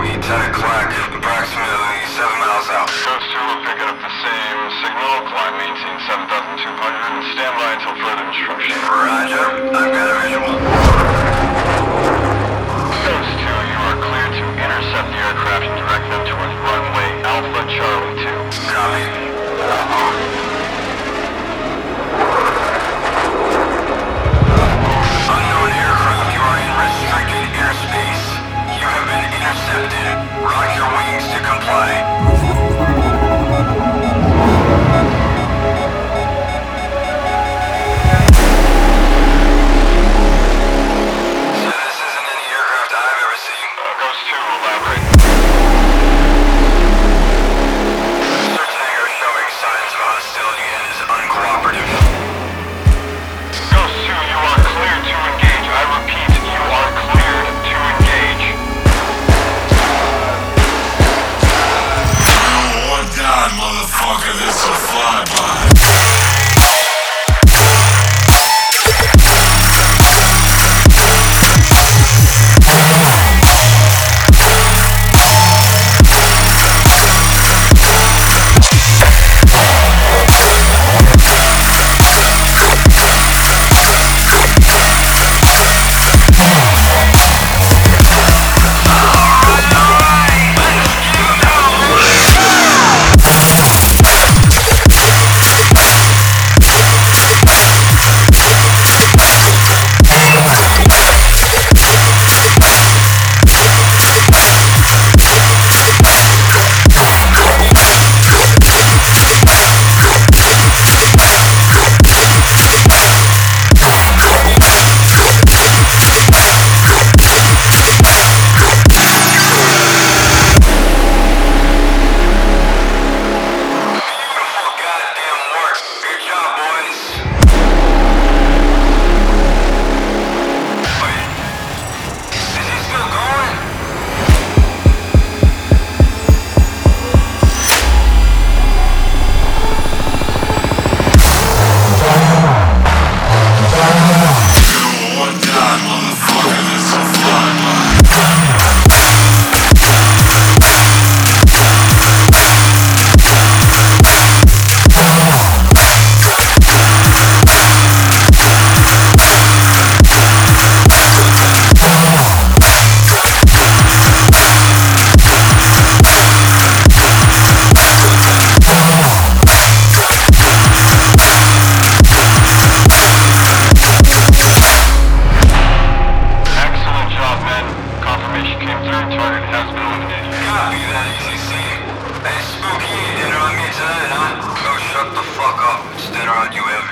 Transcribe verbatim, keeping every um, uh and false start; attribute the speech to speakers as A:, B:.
A: Bogey, ten o'clock, approximately seven miles out.
B: Ghost two will pick up the same signal, climb maintain seven thousand two hundred, and stand by until further instruction.
A: Roger, I've got a visual.
B: Ghost two, you are cleared to intercept the aircraft and direct them towards runway Alpha Charlie two.
A: Copy. Unknown aircraft, you are in restricted airspace. You have been intercepted. Rock your wings to comply. So this isn't any aircraft I've ever seen.
B: Uh, Ghost two, elaborate.
A: Search hangar showing signs of hostility and is uncooperative.
B: Ghost two, you are cleared to engage. I repeat, you are cleared to engage.
C: Oh, one God, motherfucker, this is a flyby.
A: Instead on you